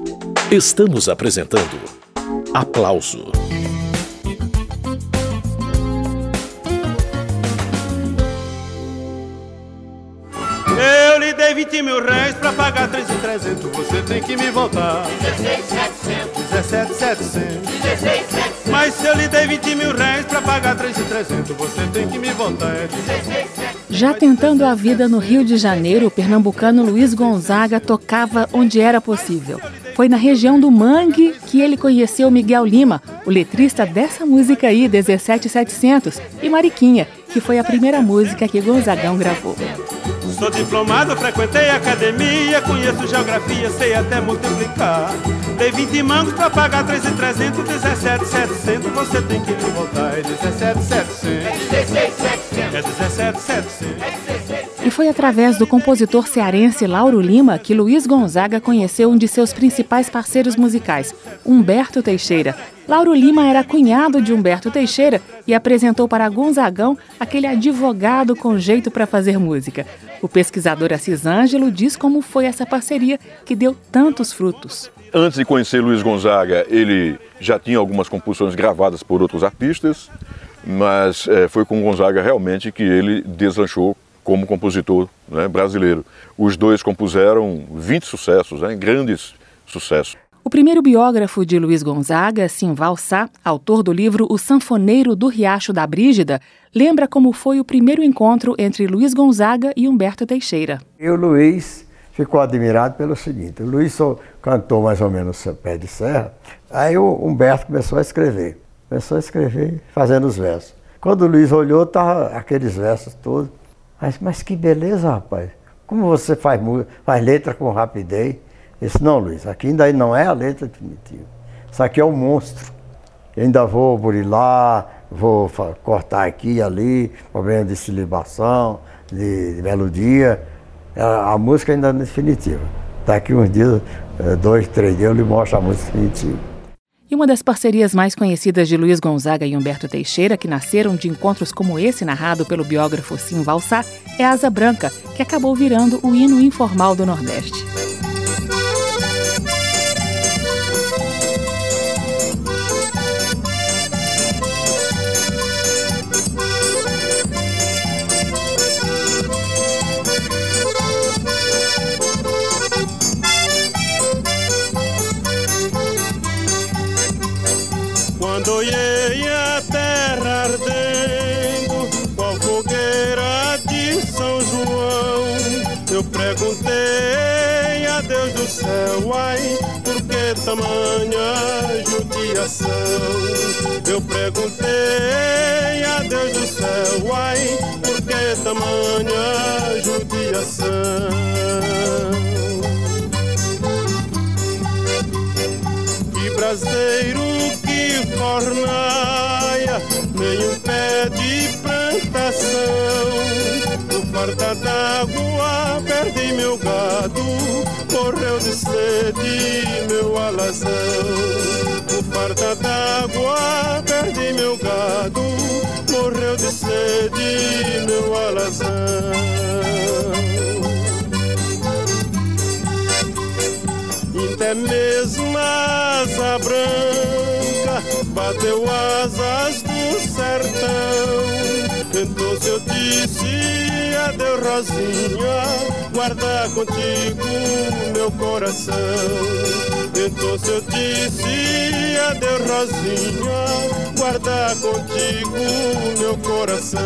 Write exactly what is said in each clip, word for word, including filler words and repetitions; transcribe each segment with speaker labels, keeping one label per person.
Speaker 1: Estamos apresentando Aplauso.
Speaker 2: Eu lhe dei vinte mil réis pra pagar três mil e trezentos. Você tem que me voltar
Speaker 3: dezesseis mil e setecentos.
Speaker 2: dezessete mil e setecentos.
Speaker 3: dezesseis mil e setecentos.
Speaker 2: Mas se eu lhe dei vinte mil réis pra pagar três mil e trezentos, você tem que me voltar dezesseis mil e setecentos.
Speaker 4: Já tentando a vida no Rio de Janeiro, o pernambucano Luiz Gonzaga tocava onde era possível. Foi na região do Mangue que ele conheceu Miguel Lima, o letrista dessa música aí, dezessete mil e setecentos, e Mariquinha, que foi a primeira música que Gonzagão gravou.
Speaker 2: Sou diplomado, frequentei a academia, conheço geografia, sei até multiplicar. Dei vinte mangos pra pagar três mil e trezentos, dezessete mil e setecentos, você tem que me voltar, é dezessete mil e setecentos.
Speaker 3: É dezesseis mil e setecentos.
Speaker 2: É dezessete mil e setecentos.
Speaker 4: E foi através do compositor cearense Lauro Lima que Luiz Gonzaga conheceu um de seus principais parceiros musicais, Humberto Teixeira. Lauro Lima era cunhado de Humberto Teixeira e apresentou para Gonzagão aquele advogado com jeito para fazer música. O pesquisador Assis Ângelo diz como foi essa parceria que deu tantos frutos.
Speaker 5: Antes de conhecer Luiz Gonzaga, ele já tinha algumas composições gravadas por outros artistas, mas é, foi com Gonzaga realmente que ele deslanchou como compositor, né, brasileiro. Os dois compuseram vinte sucessos, né, grandes sucessos.
Speaker 4: O primeiro biógrafo de Luiz Gonzaga, Simval Sá, autor do livro O Sanfoneiro do Riacho da Brígida, lembra como foi o primeiro encontro entre Luiz Gonzaga e Humberto Teixeira.
Speaker 6: E o Luiz ficou admirado pelo seguinte: o Luiz só cantou mais ou menos pé de serra, aí o Humberto começou a escrever, começou a escrever fazendo os versos. Quando o Luiz olhou, estavam aqueles versos todos. Mas, mas que beleza, rapaz, como você faz, faz letra com rapidez. Eu disse, não, Luiz, aqui ainda não é a letra definitiva, isso aqui é um monstro. Eu ainda vou burilar, vou cortar aqui e ali, problema de silibação, de, de melodia. A, a música ainda não é definitiva. Daqui uns dias, dois, três dias, eu lhe mostro a música definitiva.
Speaker 4: E uma das parcerias mais conhecidas de Luiz Gonzaga e Humberto Teixeira, que nasceram de encontros como esse narrado pelo biógrafo Simval Sá, é Asa Branca, que acabou virando o hino informal do Nordeste.
Speaker 2: Quando olhei a terra ardendo, qual fogueira de São João, eu perguntei a Deus do céu, ai, por que tamanha judiação? Eu perguntei a Deus do céu, ai, por que tamanha judiação? Que braseiro, que fornaia, nenhum pé de plantação. No farta d'água perdi meu gado, morreu de sede meu alazão. No farta d'água perdi meu gado, morreu de sede meu alazão. Até mesmo a asa branca bateu asas do sertão. Então eu disse adeus, Rosinha, guarda contigo meu coração. Então eu disse adeus, Rosinha, guarda contigo meu coração.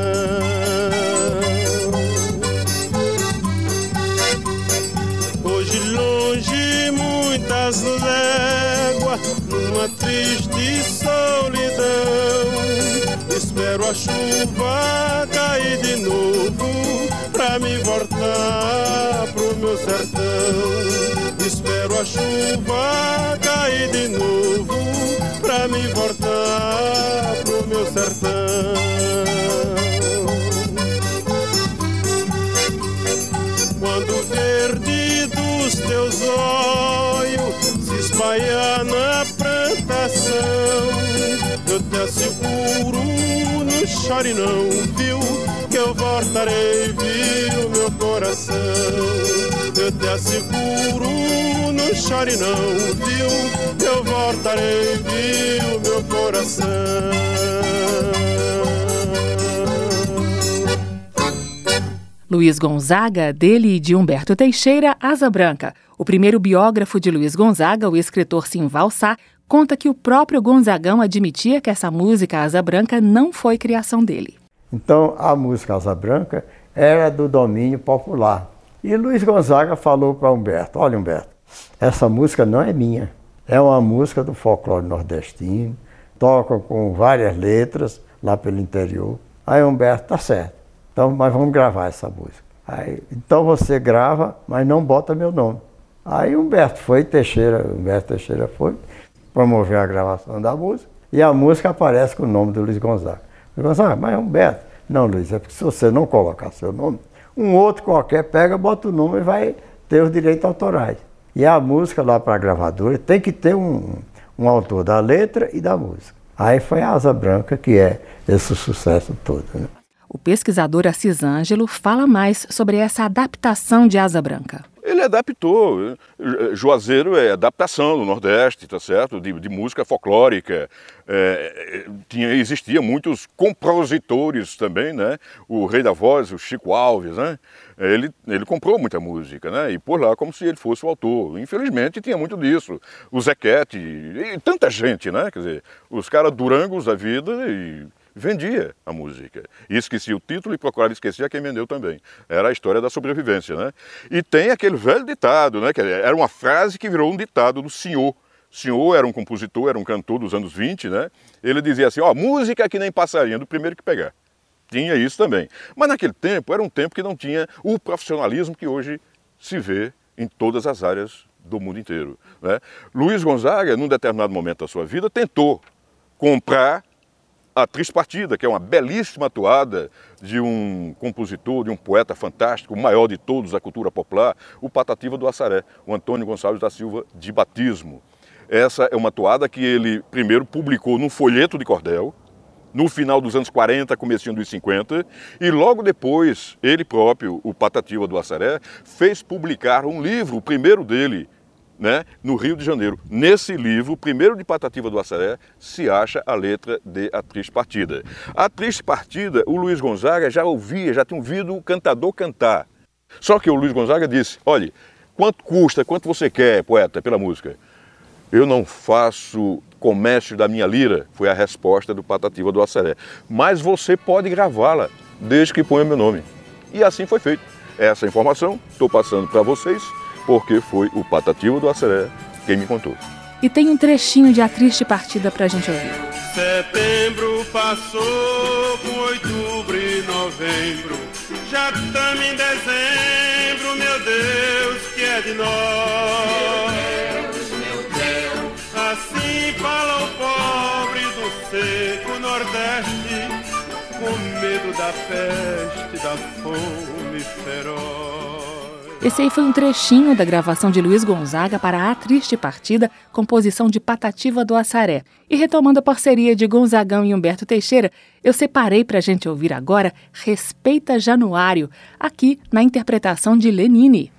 Speaker 2: Hoje longe muitas léguas, numa triste solidão, espero a chuva cair de novo pra me voltar pro meu sertão. Espero a chuva cair de novo pra me voltar pro meu sertão. Quando o verde dos teus olhos se espalhar na plantação, eu te asseguro, não chore não, viu, que eu voltarei, viu, meu coração. eu te asseguro, não chore não, viu? Eu voltarei, viu, meu coração.
Speaker 4: Luiz Gonzaga, dele e de Humberto Teixeira, Asa Branca. O primeiro biógrafo de Luiz Gonzaga, o escritor Simval Sá, conta que o próprio Gonzagão admitia que essa música Asa Branca não foi criação dele.
Speaker 6: Então, a música Asa Branca era do domínio popular. E Luiz Gonzaga falou para Humberto, olha Humberto, essa música não é minha, é uma música do folclore nordestino, toca com várias letras lá pelo interior. Aí Humberto, tá certo, então mas vamos gravar essa música. Aí, então você grava, mas não bota meu nome. Aí Humberto foi, Teixeira, Humberto Teixeira foi, promover a gravação da música, e a música aparece com o nome do Luiz Gonzaga. Luiz Gonzaga, mas é Humberto. Não, Luiz, é porque se você não colocar seu nome, um outro qualquer pega, bota o nome e vai ter os direitos autorais. E a música lá para a gravadora tem que ter um, um autor da letra e da música. Aí foi a Asa Branca, que é esse sucesso todo, né?
Speaker 4: O pesquisador Assis Ângelo fala mais sobre essa adaptação de Asa Branca.
Speaker 5: Ele adaptou. Juazeiro é adaptação do Nordeste, tá certo? De, de música folclórica. É, tinha, existia muitos compositores também, né? O Rei da Voz, o Chico Alves, né? Ele, ele comprou muita música, né? E por lá como se ele fosse o autor. Infelizmente tinha muito disso. O Zequete e tanta gente, né? Quer dizer, os caras durangos da vida e vendia a música. E esquecia o título e procurava esquecer a quem vendeu também. Era a história da sobrevivência, né? E tem aquele velho ditado, né? Que era uma frase que virou um ditado do senhor. O senhor era um compositor, era um cantor dos anos vinte, né? Ele dizia assim, ó, música é que nem passarinho, do primeiro que pegar. Tinha isso também. Mas naquele tempo, era um tempo que não tinha o profissionalismo que hoje se vê em todas as áreas do mundo inteiro, né? Luiz Gonzaga, num determinado momento da sua vida, tentou comprar a Triste Partida, que é uma belíssima toada de um compositor, de um poeta fantástico, o maior de todos da cultura popular, o Patativa do Assaré, o Antônio Gonçalves da Silva de Batismo. Essa é uma toada que ele primeiro publicou num folheto de cordel, no final dos anos quarenta, comecinho dos cinquenta, e logo depois, ele próprio, o Patativa do Assaré, fez publicar um livro, o primeiro dele, né, no Rio de Janeiro. Nesse livro, primeiro de Patativa do Assaré, se acha a letra de A Triste Partida. A Triste Partida, o Luiz Gonzaga já ouvia, já tinha ouvido o cantador cantar. Só que o Luiz Gonzaga disse, olha, quanto custa, quanto você quer, poeta, pela música? Eu não faço comércio da minha lira, foi a resposta do Patativa do Assaré. Mas você pode gravá-la, desde que ponha meu nome. E assim foi feito. Essa informação estou passando para vocês, porque foi o Patativa do Assaré quem me contou.
Speaker 4: E tem um trechinho de A Triste Partida pra gente ouvir.
Speaker 2: Setembro passou com outubro e novembro, já estamos em dezembro, meu Deus, que é de nós. Meu Deus, meu Deus. Assim fala o pobre do seco Nordeste, com medo da peste, da fome feroz.
Speaker 4: Esse aí foi um trechinho da gravação de Luiz Gonzaga para A Triste Partida, composição de Patativa do Assaré. E retomando a parceria de Gonzagão e Humberto Teixeira, eu separei para a gente ouvir agora Respeita Januário, aqui na interpretação de Lenine.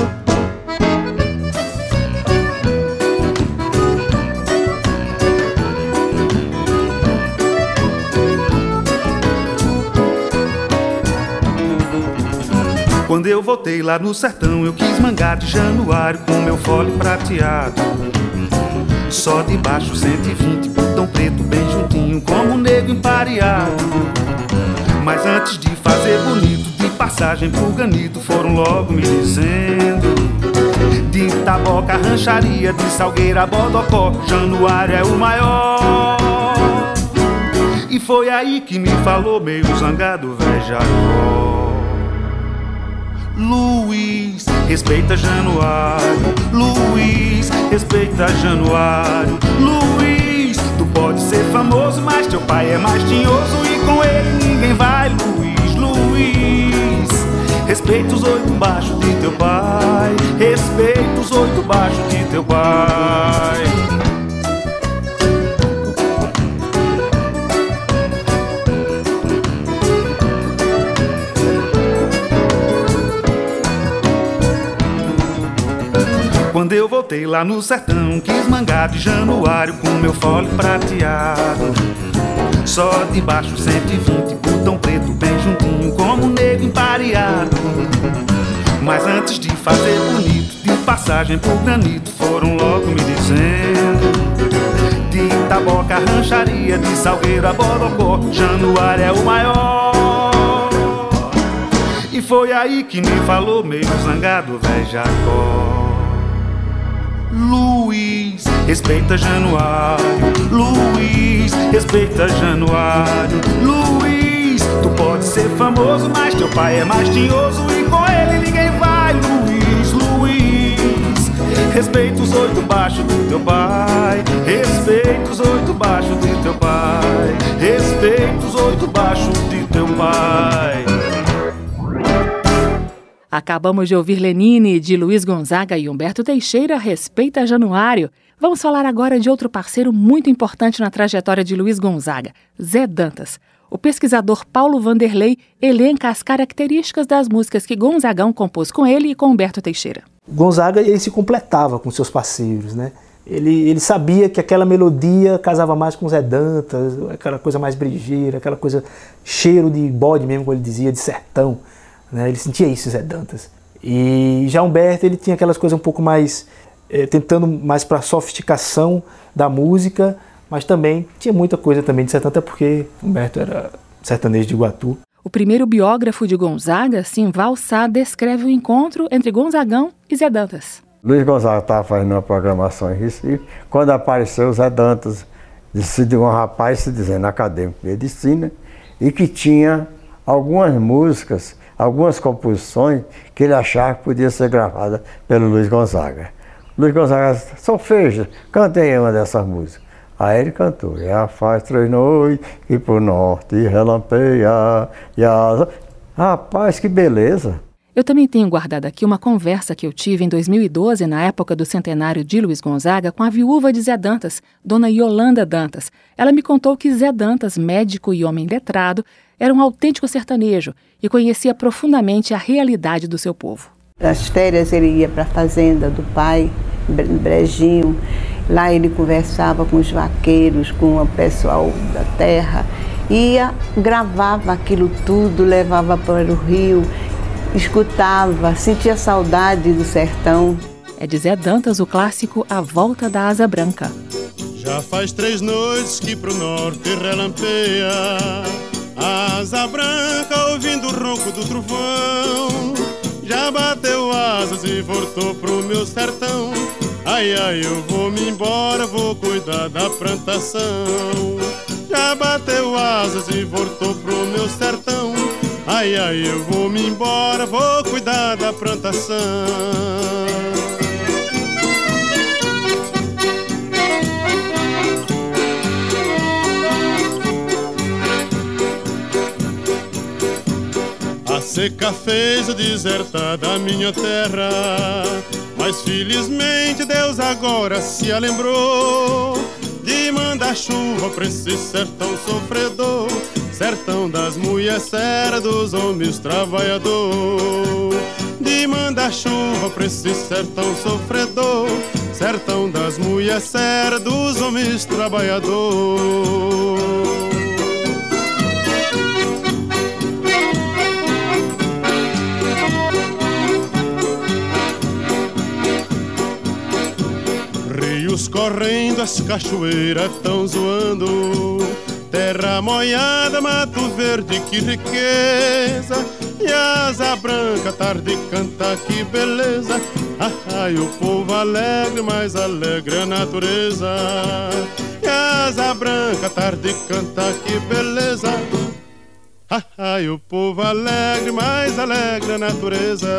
Speaker 2: Quando eu voltei lá no sertão, eu quis mangar de Januário com meu fole prateado. Só de baixo cento e vinte, botão preto bem juntinho, como um negro empareado. Mas antes de fazer bonito, de passagem pro Ganito, foram logo me dizendo: de Itaboca, rancharia, de Salgueira, Bodocó, Januário é o maior. E foi aí que me falou meio zangado, velho Jacó: Luiz, respeita Januário. Luiz, respeita Januário. Luiz, tu pode ser famoso, mas teu pai é mais tinhoso e com ele ninguém vai. Luiz, Luiz, respeita os oito baixos de teu pai. Respeita os oito baixos de teu pai. Quando eu voltei lá no sertão, quis mangar de januário com meu fole prateado. Só de baixo cento e vinte, botão preto bem juntinho, como um negro empareado. Mas antes de fazer bonito, de passagem por granito, foram logo me dizendo: de Itaboca, rancharia, de Salgueiro a Bodocó, Januário é o maior. E foi aí que me falou, meio zangado, véi Jacó: Luiz, respeita Januário. Luiz, respeita Januário. Luiz, tu pode ser famoso, mas teu pai é mais tinhoso e com ele ninguém vai. Luiz, Luiz, respeita os oito baixos do teu pai. Respeita os oito baixos de teu pai. Respeita os oito baixos de teu pai.
Speaker 4: Acabamos de ouvir Lenine, de Luiz Gonzaga e Humberto Teixeira, Respeita Januário. Vamos falar agora de outro parceiro muito importante na trajetória de Luiz Gonzaga, Zé Dantas. O pesquisador Paulo Vanderlei elenca as características das músicas que Gonzagão compôs com ele e com Humberto Teixeira.
Speaker 7: Gonzaga, ele se completava com seus parceiros, né? Ele, ele sabia que aquela melodia casava mais com Zé Dantas, aquela coisa mais brejeira, aquela coisa cheiro de bode mesmo, como ele dizia, de sertão. Né? Ele sentia isso, Zé Dantas. E já Humberto, ele tinha aquelas coisas um pouco mais, é, tentando mais para a sofisticação da música, mas também tinha muita coisa também de sertão, até porque Humberto era sertanejo de Iguatu.
Speaker 4: O primeiro biógrafo de Gonzaga, Simval Sá, descreve o encontro entre Gonzagão e Zé Dantas.
Speaker 6: Luiz Gonzaga estava fazendo uma programação em Recife, quando apareceu o Zé Dantas, de um rapaz se dizendo acadêmico de medicina, e que tinha algumas músicas, algumas composições que ele achava que podia ser gravada pelo Luiz Gonzaga. Luiz Gonzaga, solfeja, cantei uma dessas músicas. Aí ele cantou: já faz três noites que pro norte relampeia. Já... Rapaz, que beleza!
Speaker 4: Eu também tenho guardado aqui uma conversa que eu tive em dois mil e doze, na época do centenário de Luiz Gonzaga, com a viúva de Zé Dantas, dona Yolanda Dantas. Ela me contou que Zé Dantas, médico e homem letrado, era um autêntico sertanejo e conhecia profundamente a realidade do seu povo.
Speaker 8: Nas férias ele ia para a fazenda do pai, em Brejinho. Lá ele conversava com os vaqueiros, com o pessoal da terra. Ia, gravava aquilo tudo, levava para o rio, escutava, sentia saudade do sertão.
Speaker 4: É de Zé Dantas o clássico A Volta da Asa Branca.
Speaker 2: Já faz três noites que pro norte relampeia a asa branca, ouvindo o ronco do trovão. Já bateu asas e voltou pro meu sertão. Ai, ai, eu vou me embora, vou cuidar da plantação. Já bateu asas e voltou pro meu sertão. Ai, ai, eu vou me embora, vou cuidar da plantação. A seca fez o desertar da minha terra, mas felizmente Deus agora se lembrou de mandar chuva pra esse sertão sofredor, sertão das mulheres sérias, dos homens trabalhador. De mandar chuva pra esse sertão sofredor, sertão das mulheres sérias, dos homens trabalhador. Rios correndo, as cachoeiras tão zoando, terra molhada, mato verde, que riqueza. E asa branca, tarde canta, que beleza. Ah, ai, o povo alegre, mais alegre a natureza. E asa branca, tarde canta, que beleza. Ah, ai, o povo alegre, mais alegre a natureza.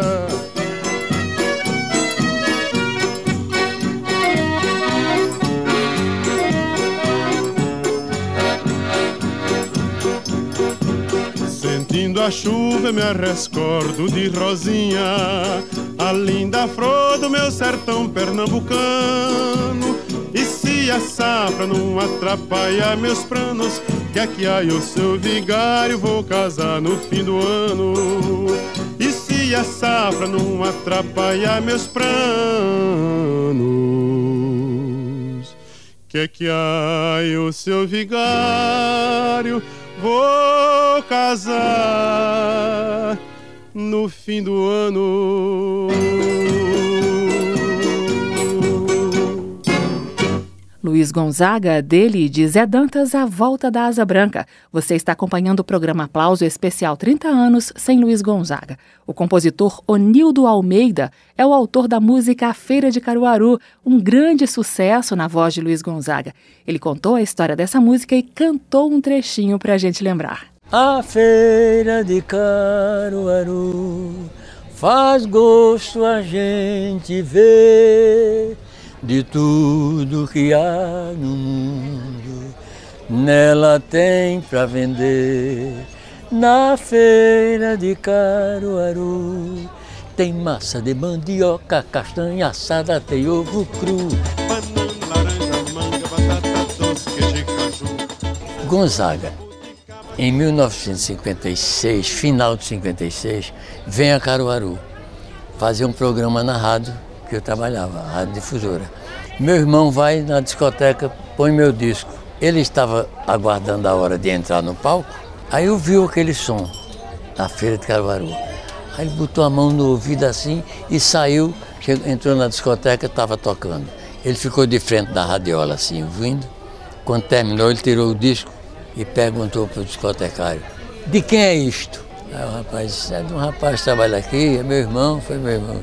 Speaker 2: Sentindo a chuva me rescordo de Rosinha, a linda flor do meu sertão pernambucano. E se a safra não atrapalha meus planos, que aqui aí o seu vigário vou casar no fim do ano. E se a safra não atrapalhar meus planos. Que que ai o seu vigário, vou casar no fim do ano.
Speaker 4: Luiz Gonzaga, dele e de Zé Dantas, A Volta da Asa Branca. Você está acompanhando o programa Aplauso Especial trinta anos sem Luiz Gonzaga. O compositor Onildo Almeida é o autor da música A Feira de Caruaru, um grande sucesso na voz de Luiz Gonzaga. Ele contou a história dessa música e cantou um trechinho para a gente lembrar.
Speaker 9: A feira de Caruaru faz gosto a gente ver de tudo que há no mundo, nela tem pra vender. Na feira de Caruaru tem massa de mandioca, castanha assada, tem ovo cru.
Speaker 2: Banana, laranja, manga, batata doce, queijo e caju.
Speaker 9: Gonzaga, em mil novecentos e cinquenta e seis, final de cinquenta e seis, vem a Caruaru fazer um programa na rádio que eu trabalhava, a Rádio Difusora. Meu irmão vai na discoteca, põe meu disco. Ele estava aguardando a hora de entrar no palco, aí ouviu aquele som na Feira de Caruaru. Aí ele botou a mão no ouvido assim e saiu, chegou, entrou na discoteca, estava tocando. Ele ficou de frente da radiola assim, ouvindo. Quando terminou, ele tirou o disco e perguntou para o discotecário: de quem é isto? Aí o rapaz disse: é de um rapaz que trabalha aqui, é meu irmão, foi meu irmão.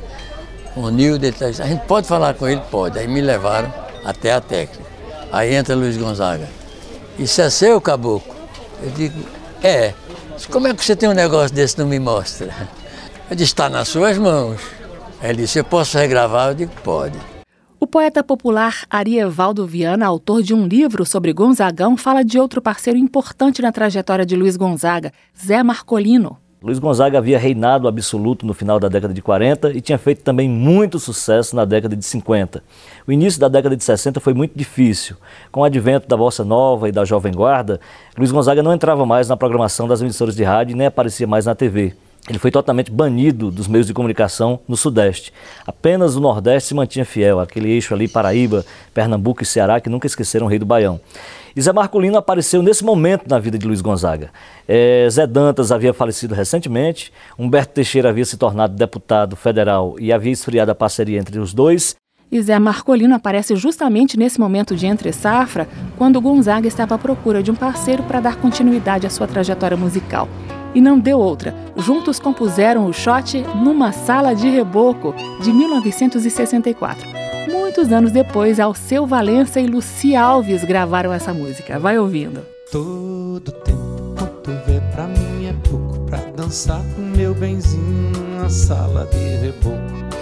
Speaker 9: O Nildo, ele tá, a gente pode falar com ele? Pode. Aí me levaram até a técnica. Aí entra Luiz Gonzaga. Isso é seu, caboclo? Eu digo: é. Como é que você tem um negócio desse e não me mostra? Eu disse: está nas suas mãos. Aí ele disse: eu posso regravar? Eu digo: pode.
Speaker 4: O poeta popular Arievaldo Viana, autor de um livro sobre Gonzagão, fala de outro parceiro importante na trajetória de Luiz Gonzaga, Zé Marcolino.
Speaker 10: Luiz Gonzaga havia reinado absoluto no final da década de quarenta e tinha feito também muito sucesso na década de cinquenta. O início da década de sessenta foi muito difícil. Com o advento da Bossa Nova e da Jovem Guarda, Luiz Gonzaga não entrava mais na programação das emissoras de rádio e nem aparecia mais na T V. Ele foi totalmente banido dos meios de comunicação no Sudeste. Apenas o Nordeste se mantinha fiel, aquele eixo ali, Paraíba, Pernambuco e Ceará, que nunca esqueceram o Rei do Baião. E Zé Marcolino apareceu nesse momento na vida de Luiz Gonzaga. É, Zé Dantas havia falecido recentemente, Humberto Teixeira havia se tornado deputado federal e havia esfriado a parceria entre os dois.
Speaker 4: E Zé Marcolino aparece justamente nesse momento de entre-safra, quando Gonzaga estava à procura de um parceiro para dar continuidade à sua trajetória musical. E não deu outra. Juntos compuseram o shot Numa Sala de Reboco, de mil novecentos e sessenta e quatro. Muitos anos depois, Alceu Valença e Luci Alves gravaram essa música. Vai ouvindo.
Speaker 11: Todo tempo quanto vê pra mim é pouco, pra dançar com meu benzinho numa sala de reboco.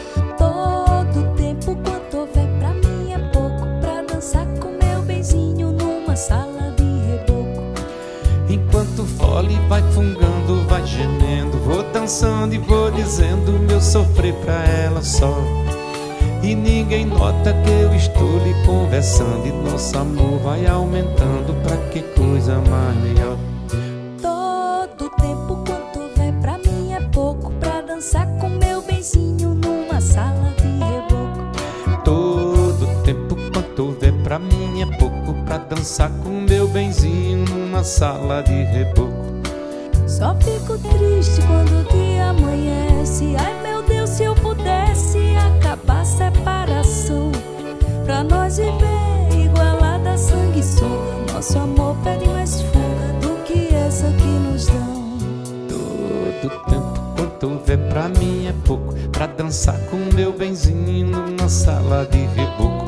Speaker 12: Todo tempo quanto vê pra mim é pouco, pra dançar com meu benzinho numa sala de reboco.
Speaker 11: Enquanto o fole vai fungando, vai gemendo, vou dançando e vou dizendo meu sofrer pra ela só. E ninguém nota que eu estou lhe conversando, e nosso amor vai aumentando, pra que coisa mais melhor.
Speaker 12: Todo tempo quanto vê pra mim é pouco, pra dançar com meu benzinho numa sala de reboco.
Speaker 11: Todo tempo quanto vê pra mim é pouco, pra dançar com meu benzinho numa sala de reboco.
Speaker 12: Só fico triste quando o dia amanhece, ai meu Deus, se eu pudesse acabar a separação, pra nós viver igualada, sanguessuga. Nosso amor pede mais fuga do que essa que nos dão.
Speaker 11: Todo tempo quanto vê pra mim é pouco, pra dançar com meu benzinho numa sala de reboco.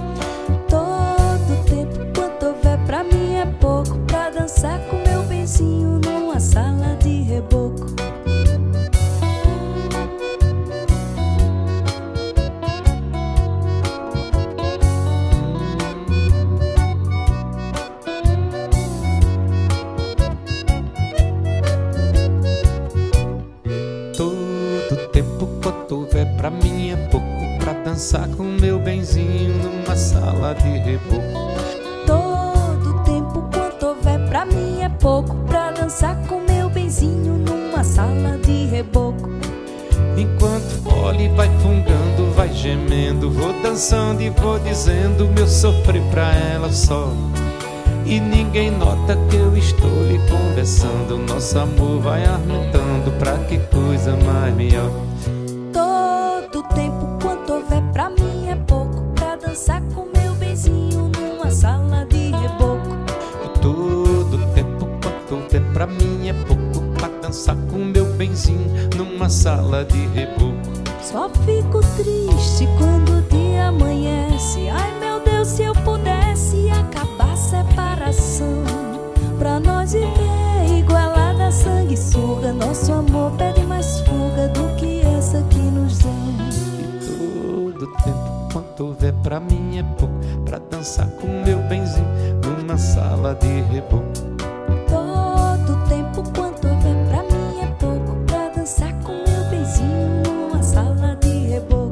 Speaker 12: Todo tempo quanto vê pra mim é pouco, pra dançar com meu benzinho numa sala de reboco.
Speaker 11: Pra mim é pouco, pra dançar com meu benzinho numa sala de reboco.
Speaker 12: Todo tempo quanto houver pra mim é pouco, pra dançar com meu benzinho numa sala de reboco.
Speaker 11: Enquanto fole vai fungando, vai gemendo. Vou dançando e vou dizendo meu sofrer pra ela só. E ninguém nota que eu estou lhe conversando. Nosso amor vai aumentando, pra que coisa mais melhor.
Speaker 12: Todo tempo quanto houver pra mim é pouco, pra dançar com meu benzinho numa sala de reboco.
Speaker 11: Todo tempo quanto houver pra mim é pouco, pra dançar com meu benzinho numa sala de reboco.
Speaker 12: Só fico triste quando o dia amanhece. Ai meu Deus, se eu pudesse acabar a separação, pra nós viver igualada a sanguessuga. Nosso amor pede mais fuga do que essa que nos dão.
Speaker 11: E todo tempo quanto houver pra mim é pouco, pra dançar com meu benzinho numa sala de reboco.
Speaker 12: Todo tempo quanto houver pra mim é pouco, pra dançar com meu benzinho numa sala de reboco.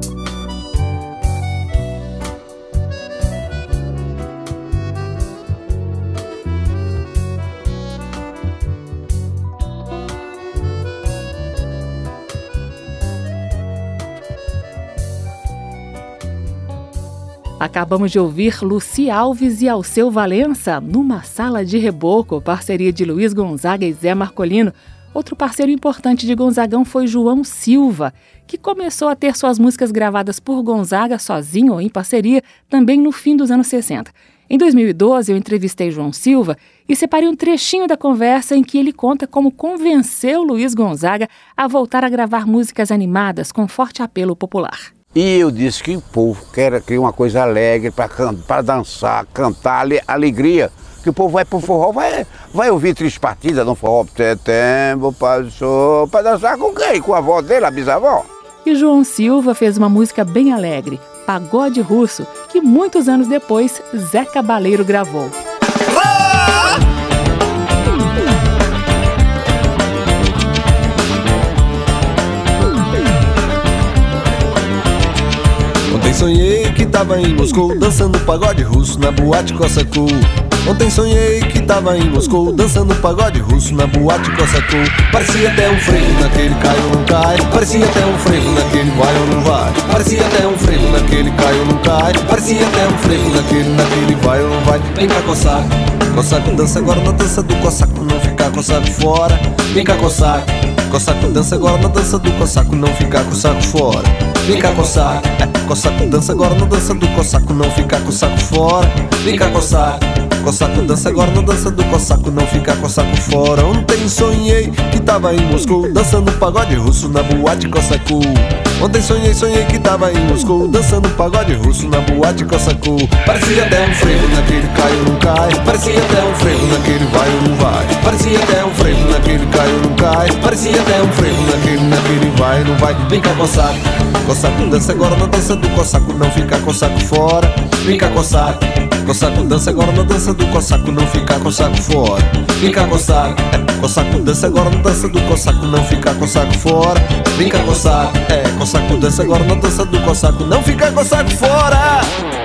Speaker 4: Acabamos de ouvir Luci Alves e Alceu Valença, Numa Sala de Reboco, parceria de Luiz Gonzaga e Zé Marcolino. Outro parceiro importante de Gonzagão foi João Silva, que começou a ter suas músicas gravadas por Gonzaga sozinho ou em parceria também no fim dos anos sessenta. Em dois mil e doze, eu entrevistei João Silva e separei um trechinho da conversa em que ele conta como convenceu Luiz Gonzaga a voltar a gravar músicas animadas com forte apelo popular.
Speaker 13: E eu disse que o povo quer, quer uma coisa alegre para dançar, cantar, alegria. Que o povo vai pro forró, vai, vai ouvir três partidas no forró. Setembro passou, para dançar com quem? Com a avó dele, a bisavó?
Speaker 4: E João Silva fez uma música bem alegre, Pagode Russo, que muitos anos depois Zé Cabaleiro gravou.
Speaker 14: Ontem sonhei que tava em Moscou dançando pagode russo na boate Cossacou. Ontem sonhei que tava em Moscou dançando pagode russo na boate Cossacou. Parecia até um frevo naquele cai ou não cai. Parecia até um frevo naquele vai ou não vai. Parecia até um frevo naquele cai ou não cai. Parecia até um frevo naquele, naquele vai ou não vai. Vem cá Cossaco, Cossaco dança agora na dança do Cossaco, não ficar Cossaco fora. Vem cá Cossaco, Cossaco dança agora na dança do Cossaco, não ficar Cossaco fora. Vem cá Cossaco, Cossaco dança agora na dança do Cossaco, não ficar Cossaco fora. Vem cá Cossaco, Cossaco dança agora na dança do Cossaco, não ficar Cossaco fora. Ontem sonhei que tava em Moscou dançando pagode russo na boate Cossacou. Ontem sonhei, sonhei que tava em Moscou dançando pagode russo na boate Cossacou. Parecia até um frevo naquele cai ou não cai. Parecia até um frevo naquele vai ou não vai. Parecia até um frevo naquele cai ou não cai. Parecia até um frevo naquele, naquele vai ou não vai. Vem cá Cossaco, Cossaco dança agora na dança do Cossaco, não ficar Cossaco fora. Vem cá Cossaco, Cossaco dança agora na dança do Cossaco, não ficar Cossaco fora. Vem cá Cossaco, Cossaco dança agora na dança do Cossaco, não ficar Cossaco fora. Vem cá Cossaco, é, Cossaco dança agora na dança do Cossaco, não ficar Cossaco fora.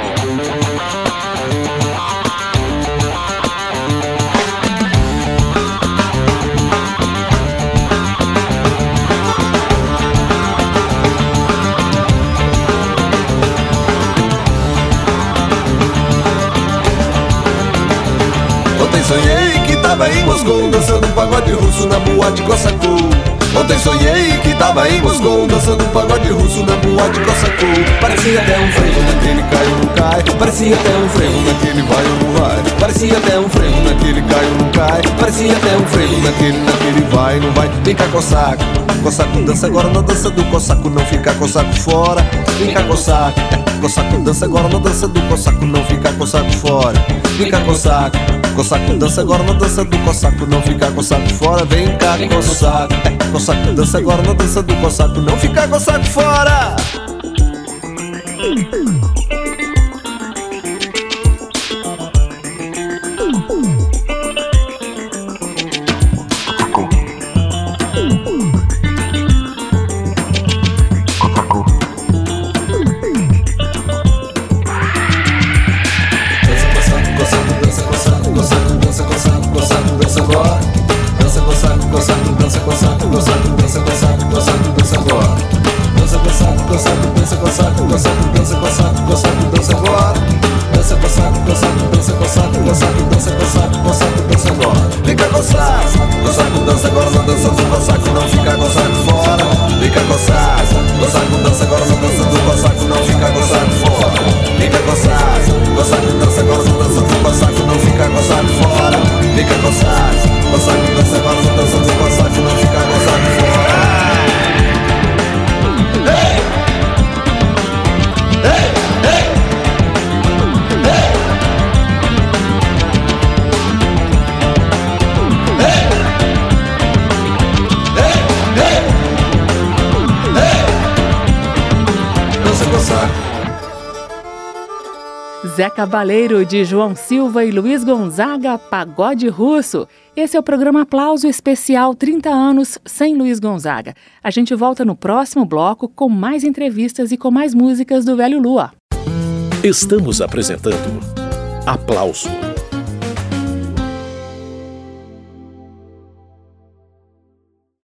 Speaker 14: Sonhei que tava em Moscou dançando pagode russo na boate Cossacou. Ontem sonhei que tava em Moscou dançando pagode russo na boate Cossacou. Parecia até um frevo naquele cai ou não cai. Parecia até um frevo naquele vai ou não vai. Parecia até um frevo naquele cai ou não cai. Parecia até um frevo naquele, naquele vai ou não vai. Vem cá Cossaco, Cossaco dança agora na dança do Cossaco, não ficar Cossaco fora. Vem cá Cossaco, Cossaco dança agora na dança do Cossaco, não ficar Cossaco fora. Vem cá Cossaco, Cossaco dança agora na dança do Cossaco, não ficar Cossaco fora. Vem cá Cossaco, Cossaco dança agora na dança do Cossaco, não ficar Cossaco fora. Dança, Cossaco, dança, Cossaco, dança, dança, Cossaco, dança agora. Dança, Cossaco, agora. Vem cá gozar, gozar com dança, agora não dança do passaco, não fica gozado fora. Vem cá gozar, gozar com dança, agora não dança do passaco, não fica gozado fora. Vem cá gozar, gozar com dança, agora não dança do passaco, não fica gozado fora. Vem cá gozar, gozar com dança, agora não dança do passaco, não fica gozado fora. Hey! Hey! Hey!
Speaker 4: Zé Cabaleiro, de João Silva e Luiz Gonzaga, Pagode Russo. Esse é o programa Aplauso especial trinta anos sem Luiz Gonzaga. A gente volta no próximo bloco com mais entrevistas e com mais músicas do Velho Lua.
Speaker 1: Estamos apresentando Aplauso.